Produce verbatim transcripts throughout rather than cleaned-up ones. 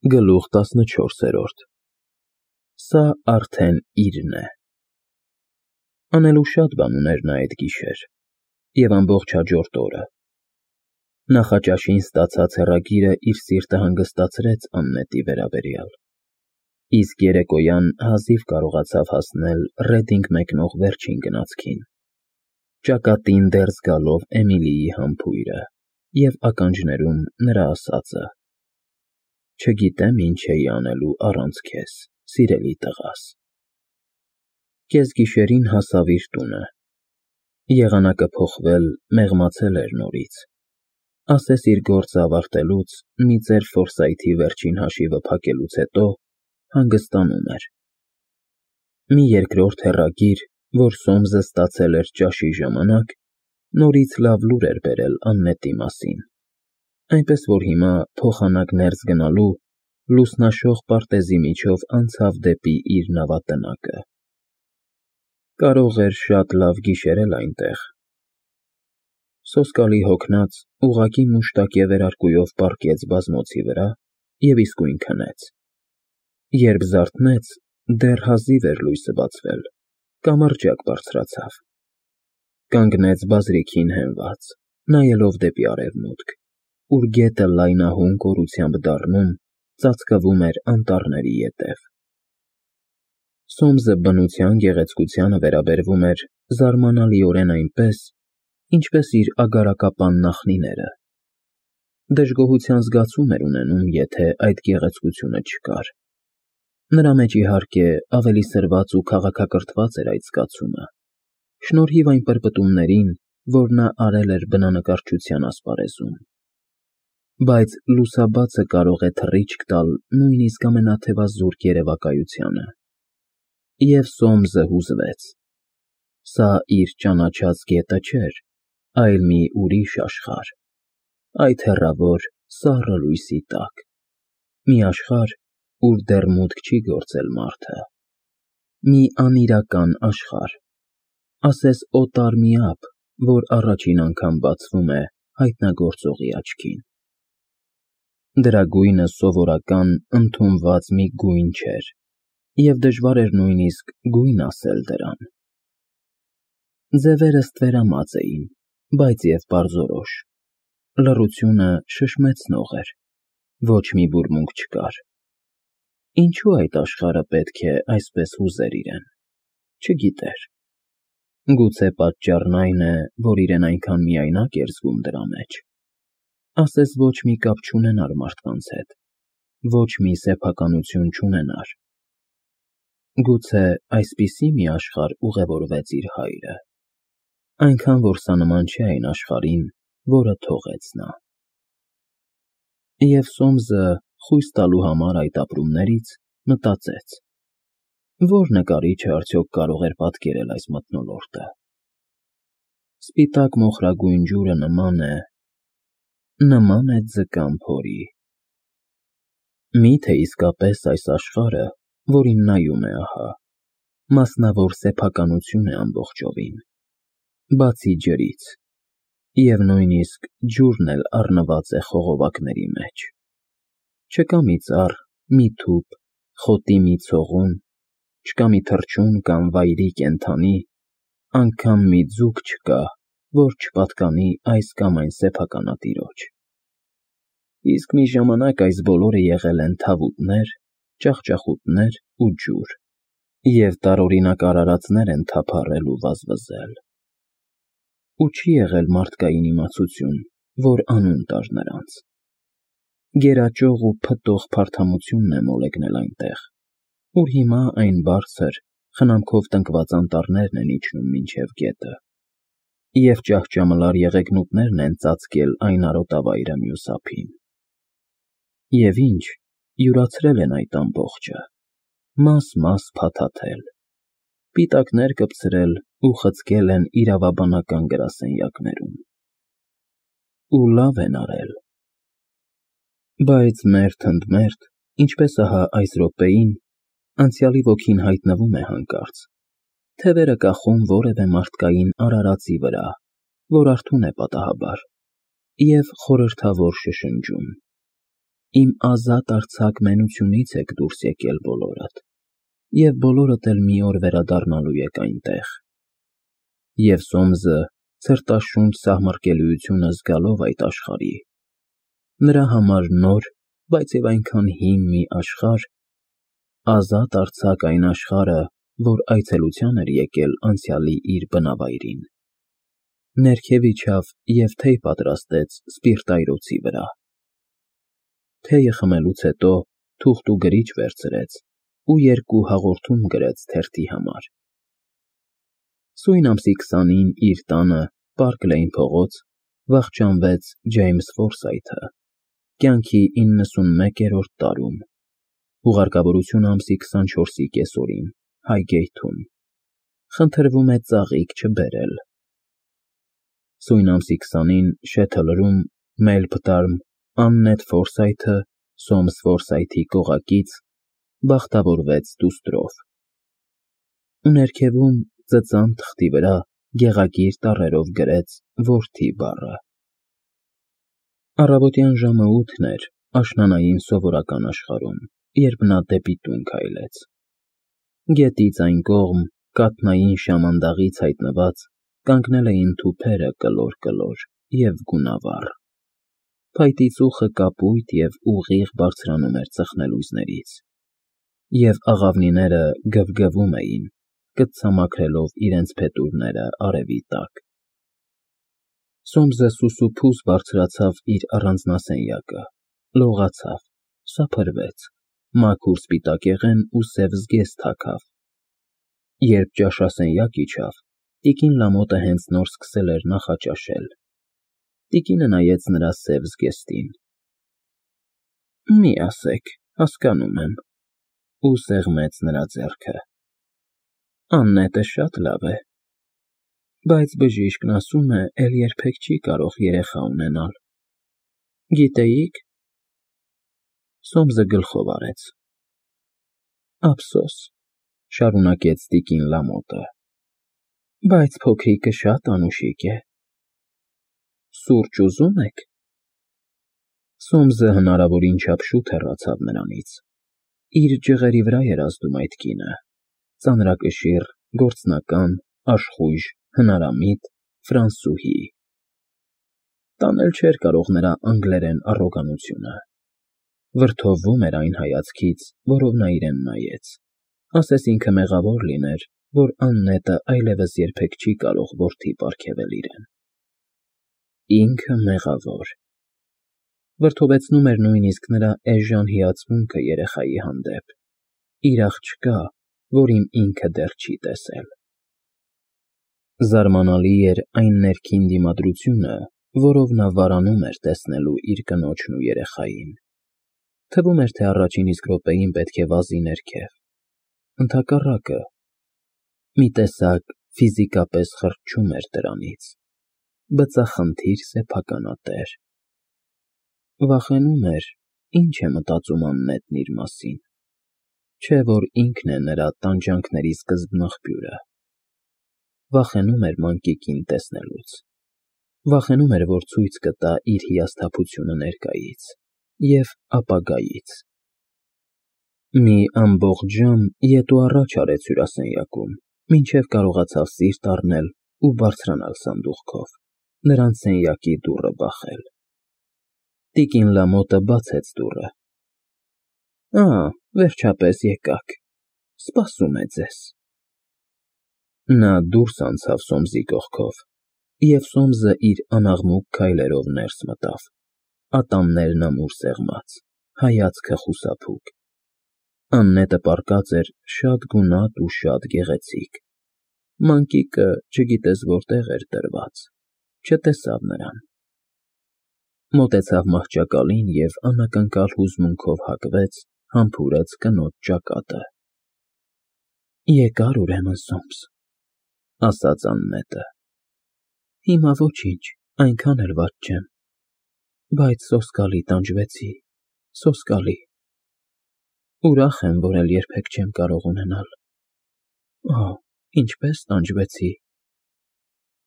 Գլուխ տասնչորսերորդ Սա արդեն իրն է։ Անելու շատ բան ուներ նա այդ գիշեր և ամբողջ հաջորդ օրը։ Նախաճաշին ստացած հեռագիրը իր սիրտը հանգստացրեց Աննետի վերաբերյալ, իսկ երեկոյան հազիվ կարողացավ հասնել Ռեդինգ մեկնող վերջին գնացքին, ճակատին դեռ զգալով Էմիլիի համբույրը և ականջներում նրա ասածը. «Չգիտեմ ինչ էի անելու առանց քեզ, սիրելի տղաս»։ Կեսգիշերին հասավ իր տունը։ Եղանակը փոխվել, մեղմացել էր նորից, ասես իր գործը ավարտելուց, մի ծեր Ֆորսայթի վերջին հաշիվը փակելուց հետո հանգստանում էր։ Մի երկրորդ հեռագիր, որ Սոմսը ստացել էր ճաշի ժամանակ, նորից լավ լուր էր բերել Աննետի մասին, այնպես որ հիմա, փոխանակ ներս գնալու, լուսնաշող պարտեզի միջով անցավ դեպի իր նավատնակը։ Կարող էր շատ լավ գիշերել այնտեղ։ Սոսկալի հոգնած, ուղղակի մուշտակ և վերարկուով պառկեց բազմոցի վրա և իսկույն քնեց։ Երբ զարթնեց, դեռ հազիվ էր լույսը բացվել, կամրջակ բարձրացավ։ Կանգնեց բազրիքին հենված, նայելով դեպի արևմուտք, ուր գետը լայնահուն կորությամբ դառնում, ծածկվում էր անտառների ետև։ Սոմսը բնության գեղեցկությանը վերաբերվում էր զարմանալիորեն այնպես, ինչպես իր ագարակապան նախնիները։ Դժգոհության զգացում էր ունենում, եթե այդ գեղեցկությունը չկար։ Նրա մեջ, իհարկե, ավելի սրված ու քաղաքակրթված էր այդ զգացումը, շնորհիվ այն պրպտումներին, որ նա արել էր բնանկարչության ասպարեզում։ Բայց լուսաբացը կարող է թռիչք տալ նույնիսկ ամենաթևազուրկ երևակայությանը։ Եվ Սոմսը հուզվեց։ Սա իր ճանաչած գետը չէր, այլ մի ուրիշ աշխարհ, այդ հեռավոր, սառը լույսի տակ, մի աշխարհ, ուր դեռ մուտք չի գործել մարդը, մի անիրական աշխարհ, ասես օտար մի ափ, որ առաջին անգամ բացվում է հայտնագործողի աչքին։ Դրա գույնը սովորական, ընդունված մի գույն չէր, և դժվար էր նույնիսկ գույն ասել դրան։ Ձևերը ստվերամած էին, բայց և պարզորոշ։ Լռությունը շշմեցնող էր, ոչ մի բուրմունք չկար։ Ինչու այդ աշխարհը պետք է այսպես հուզեր իրեն, չգիտեր։ Գուցե պատճառն այն է, որ իրեն այնքան միայնակ էր զգում դրա մեջ, ասես ոչ մի կապ չունենար մարդկանց հետ, ոչ մի սեփականություն չունենար։ Գուցե այսպիսի մի աշխարհ ուղևորվեց իր հայրը, այնքան, որ սա նման չէ այն աշխարհին, որը թողեց նա։ Եվ Սոմսը, խույս տալու համար այդ ապրումներից, մտածեց. որ նկարիչը արդյոք կարող էր պատկերել այս մթնոլորտը։ Սպիտակ մոխրագույն ջուրը նման է, նման է ձկան փորի։ Մի՞թե իսկապես այս աշխարհը, որին նայում է ահա, մասնավոր սեփականություն է ամբողջովին, բացի ջրից, և նույնիսկ ջուրն էլ առնված է խողովակների մեջ։ Չկա մի ծառ, մի թուփ, խոտի մի ցողուն, չկա մի թռչուն կամ վայրի կենդանի, անգամ մի ձուկ չկա, որ չպատկանի այս կամ այն սեփականատիրոջ։ Իսկ մի ժամանակ այս բոլորը եղել են թավուտներ, ճախճախուտներ ու ջուր, և տարօրինակ արարածներ են թափառել ու վազվզել։ Ու չի եղել մարդկային իմացություն, որ անուն տար նրանց։ Գերաճող ու փտող փարթամությունն է մոլեգնել այնտեղ, ուր հիմա այն բարձր, խնամքով տնկված անտառներն են իջնում մինչև գետը, և ճահճամլար եղեգնուտներն են ծածկել այն արոտավայրը մյուս ափին։ Եվ ինչ, յուրացրել են այդ ամբողջը, մաս֊մաս փաթաթել, պիտակներ կպցրել ու խցկել են իրավաբանական գրասենյակներում։ Ու լավ են արել։ Բայց մերթ ընդ մերթ, ինչպես ահա այս րոպեին, անցյալի ոգին հայտնվում է հանկարծ, թևերը կախում որևէ մարդկային արարածի վրա, որ արթուն է պատահաբար, և խորհրդավոր շշնջում. իմ ազատ արձակ մենությունից եք դուրս եկել բոլորդ, և բոլորդ էլ մի օր վերադառնալու եք այնտեղ։ Եվ Սոմսը, ցրտաշունչ սահմռկելիությունը զգալով այդ աշխարհի, նրա համար նոր, բայց և այնքան հին մի աշխարհ, ազատ արձակ այն աշխարհը, որ այցելության էր եկել անցյալի իր բնավայրին, ներքև իջավ և թեյ պատրաստեց սպիրտայրոցի վրա։ Թեյը խմելուց հետո թուղթ ու գրիչ վերցրեց ու երկու հաղորդում գրեց թերթի համար։ Սույն ամսի քսանին իր տանը, Պարկ Լեյն փողոց, վախճանվեց Ջեյմս Ֆորսայթը, կյանքի իննսունմեկերորդ տարում, հուղարկավորությունը ամսի քսանչորսի կեսօրին, Հայգեյթում, խնդրվում է ծաղիկ չբերել։ Սույն ամսի քսանին Շեթլրում Մելփտարմ Աննետ Ֆորսայթը, Սոմս Ֆորսայթի կողակից, բախտավորվեց դուստրով։ Ու ներքևում ծծան թղթի վրա գեղագիր տառերով գրեց որդի բառը։ Առավոտյան ժամը ութն էր աշնանային սովորական աշխարհում, երբ նա դեպի տուն քայլեց։ Գետից այն կողմ, կաթնային շամանդաղից հայտնված, կանգնել էին թուփերը կլոր-կլոր և գունավառ։ Փայտի ծուխը կապույտ և ուղիղ բարձրանում էր ծխնելույզներից, և աղավնիները գվգվում էին, կծցամաքրելով իրենց փետուրները արևի տակ։ Սոմսը սուսուփուս բարձրացավ իր առանձնասենյակը, լողացավ, սափրվեց, մաքուր սպիտակեղեն ու սև զգեստ հագավ։ Երբ ճաշասենյակ իջավ, տիկին Լամոտը հենց նոր սկսել էր նախաճաշել։ Տիկինը նայեց նրա սև զգեստին։ Մի ասեք, հասկանում եմ, ու սեղմեց նրա ձեռքը։ Աննետը շատ լավ է, բայց բժիշկն ասում է, էլ երբեք չի կարող երեխա ունենալ։ Գիտեիք։ Սոմսը գլխով արեց։ Ափսոս, շարունակեց տիկին Լամոտը, բայց փոքրիկը շատ անուշիկ է։ Սուրճ ուզում եք։ Սոմսը հնարավորին չափ շուտ հեռացավ նրանից։ Իր ջղերի վրա էր ազդում այդ կինը, ծանրակշիռ, գործնական, աշխույժ, հնարամիտ, ֆրանսուհի։ Տանել չէր կարող նրա անգլերեն առոգանությունը։ Վրդովվում էր այն հայացքից, որով նա իրեն նայեց, ասես ինքը մեղավոր լիներ, որ Աննետը այլևս երբեք չի կարող որդի պարգևել իրեն։ Ինքը մեղավոր։ Վրդովեցնում էր նույնիսկ նրա էժան հիացմունքը երեխայի հանդեպ, իր աղջկա, որին ինքը դեռ չի տեսել։ Զարմանալի էր այն ներքին դիմադրությունը, որով նա վարանում էր տեսնելու իր կնոջն ու երեխային։ Թվում էր, թե առաջին իսկ րոպեին պետք է վազի ներքև։ Ընդհակառակը, մի տեսակ ֆիզիկապես խրճում էր դրանից, բծախնդիր սեփականատեր։ Վախենում էր, ինչ է մտածում Աննետն իր մասին, չէ՞ որ ինքն է նրա տանջանքների սկզբնաղբյուրը։ Վախենում էր մանկիկին տեսնելուց։ Վախենում էր, որ ցույց կտա իր հիասթափությունը ներկայից և ապագայից։ Մի ամբողջ ժամ ետ ու առաջ արեց հյուրասենյակում, մինչև կարողացավ սիրտ առնել ու բարձրանալ սանդուղքով, նրանց սենյակի դուռը բախել։ Տիկին Լամոտը բացեց դուռը։ Ա, վերջապես եկաք, սպասում է ձեզ։ Նա դուրս անցավ Սոմսի կողքով, և Սոմսը իր անաղմուկ քայլերով ներս մտավ, ատամներն ամուր սեղմած, հայացքը խուսափուկ։ Աննետը պառկած էր շատ գունատ ու շատ գեղեցիկ։ Մանկիկը չգիտես որտեղ էր դրված, չտեսավ նրան։ Մոտեցավ մահճակալին և անակնկալ հուզմունքով հագվեց, համբուրեց կնոջ ճակատը։ Եկար ուրեմն Սոմս, ասաց Աննետը։ Հիմա ոչինչ, այնքան էլ վատ չեմ, բայց սոսկալի տանջվեցի, սոսկալի։ Ուրախ եմ, որ էլ երբեք չեմ կարող ունենալ։ Օ, ինչպես տանջվեցի։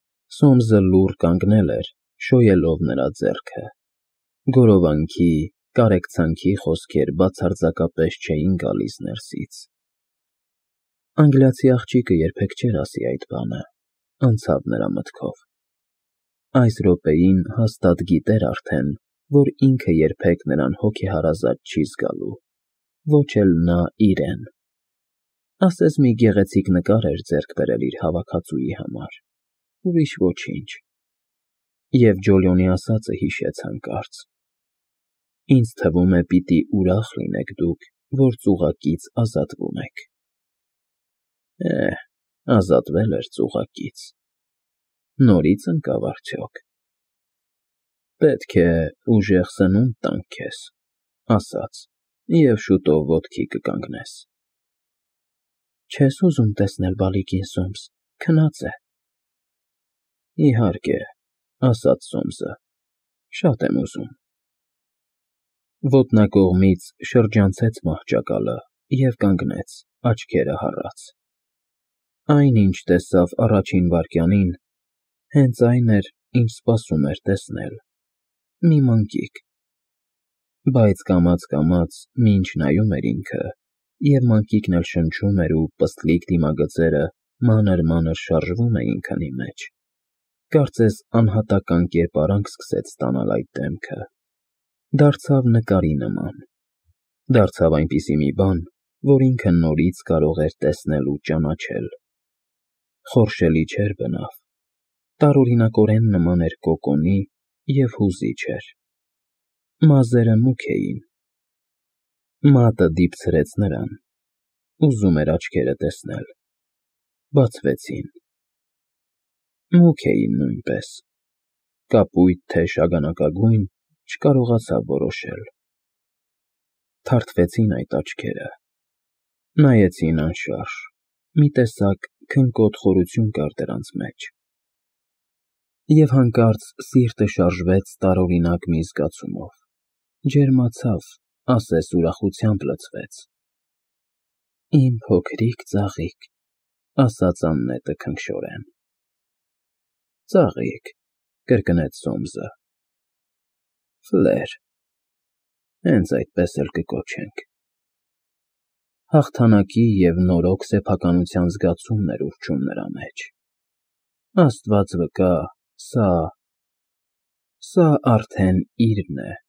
Սոմսը լուռ կանգնել էր, շոյելով նրա ձեռքը, գորովանքի, կարեկցանքի խոսքեր բացարձակապես չէին գալիս ներսից։ Անգլիացի աղջիկը երբեք չէր ասի այդ բանը, անցավ նրա մտքով։ Այս րոպեին հաստատ գիտեր արդեն, որ ինքը երբեք նրան հոգեհարազատ չի զգալու, ոչ էլ նա իրեն։ Ասես մի գեղեցիկ նկար էր ձեռք բերել իր հավաքածուի համար, ուրիշ ոչինչ։ Եվ Ջոլիոնի ասածը հիշեց հանկարծ. «Ինձ թվում է պիտի ուրախ լինեք դուք, որ ծուղակից ազատվում եք»։ Է, ազատվել էր ծուղակից։ Նորից ընկավ արդյոք։ Պետք է ուժեղ սնունդ տանք քեզ, ասաց, և շուտով ոտքի կկանգնես։ Չես ուզում տեսնել բալիկին, Սոմս, քնած է։ Իհարկե, ասաց Սոմսը, շատ եմ ուզում։ Ոտնակողմից շրջանցեց մահճակալը և կանգնեց, աչքերը հառած։ Այն, ինչ տեսավ առաջին վայրկյանին, հենց այն էր, ինչ սպասում էր տեսնել՝ մի մանկիկ։ Բայց կամաց֊կամաց, մինչ նայում էր ինքը, և մանկիկն էլ շնչում էր ու պստլիկ դիմագծերը մանր-մանր շարժվում էին քնի մեջ, կարծես անհատական կերպարանք սկսեց ստանալ այդ դեմքը, դարձավ նկարի նման, դարձավ այնպիսի մի բան, որ ինքը նորից կարող էր տեսնել ու ճանաչել։ Խորշելի չէր բնավ, տարօրինակորեն նման էր կոկոնի և հուզիչ էր։ Մազերը մուգ էին։ Մատը դիպցրեց նրան, ուզում էր աչքերը տեսնել, բացվեցին։ Մուգ էին նույնպես, կապույտ, թե շագանակագույն, չկարողացավ որոշել։ Թարթվեցին այդ աչքերը, նայեցին անշարժ, մի տեսակ քնկոտ խորություն կար դրանց մեջ։ Եվ հանկարծ սիրտը շարժվեց տարօրինակ մի զգացումով, ջերմացավ, ասես ուրախությամբ լցվեց։ Իմ փոքրիկ ծաղիկ, ասաց Աննետը քնքշորեն։ Ծաղիկ, կրկնեց Սոմսը։ Ֆլեր, հենց այդպես էլ կկոչենք։ Հաղթանակի և նորոգ սեփականության զգացումն էր ուռչում նրա մեջ։ Աստված վկա, սա… սա արդեն իրն է։